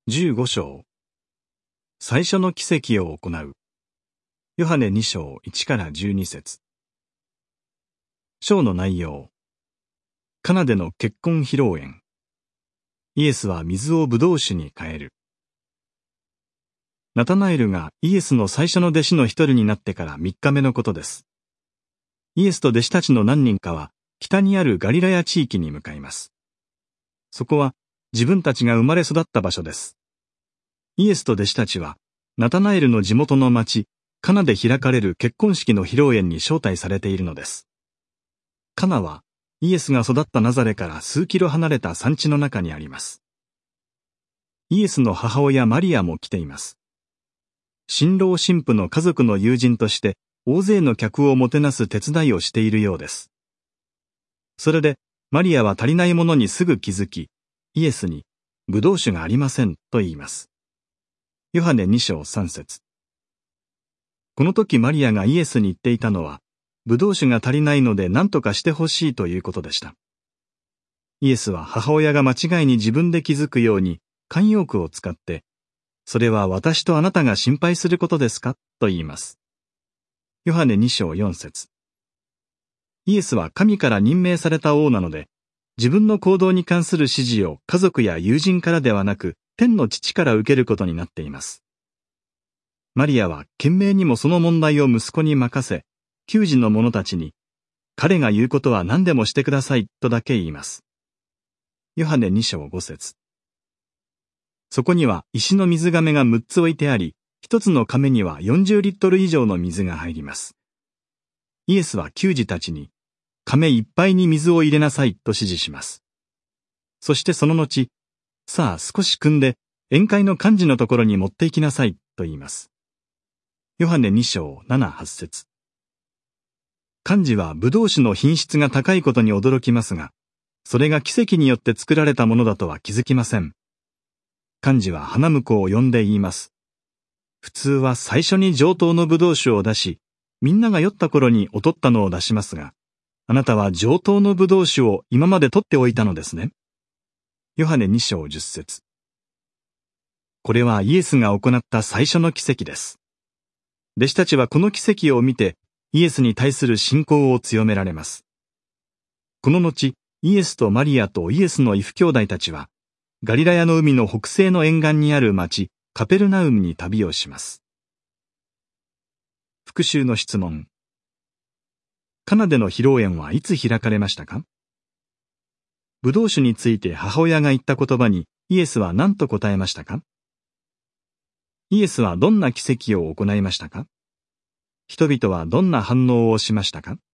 15章最初の奇跡を行う。ヨハネ2章1から12節。章の内容。カナでの結婚披露宴。イエスは水をブドウ酒に変える。ナタナエルがイエスの最初の弟子の一人になってから3日目のことです。イエスと弟子たちの何人かは北にあるガリラヤ地域に向かいます。そこは自分たちが生まれ育った場所です。イエスと弟子たちはナタナエルの地元の町カナで開かれる結婚式の披露宴に招待されているのです。カナはイエスが育ったナザレから数キロ離れた山地の中にあります。イエスの母親マリアも来ています。新郎新婦の家族の友人として大勢の客をもてなす手伝いをしているようです。それでマリアは足りないものにすぐ気づき、イエスにブドウ酒がありませんと言います。ヨハネ2章3節。この時マリアがイエスに言っていたのは、ブドウ酒が足りないので何とかしてほしいということでした。イエスは母親が間違いに自分で気づくように慣用句を使って、それは私とあなたが心配することですかと言います。ヨハネ2章4節。イエスは神から任命された王なので、自分の行動に関する指示を家族や友人からではなく、天の父から受けることになっています。マリアは懸命にもその問題を息子に任せ、給仕の者たちに、彼が言うことは何でもしてくださいとだけ言います。ヨハネ2章5節。そこには石の水甕が6つ置いてあり、1つの甕には40リットル以上の水が入ります。イエスは給仕たちに、甕いっぱいに水を入れなさいと指示します。そしてその後、さあ少し汲んで宴会の幹事のところに持って行きなさいと言います。ヨハネ2章7、8節。幹事はブドウ酒の品質が高いことに驚きますが、それが奇跡によって作られたものだとは気づきません。幹事は花婿を呼んで言います。普通は最初に上等のブドウ酒を出し、みんなが酔った頃に劣ったのを出しますが、あなたは上等のブドウ酒を今まで取っておいたのですね。ヨハネ2章10節。これはイエスが行った最初の奇跡です。弟子たちはこの奇跡を見て、イエスに対する信仰を強められます。この後、イエスとマリアとイエスの異父兄弟たちは、ガリラヤの海の北西の沿岸にある町、カペルナウムに旅をします。復習の質問。カナでの披露宴はいつ開かれましたか？ブドウ酒について母親が言った言葉にイエスは何と答えましたか？イエスはどんな奇跡を行いましたか？人々はどんな反応をしましたか？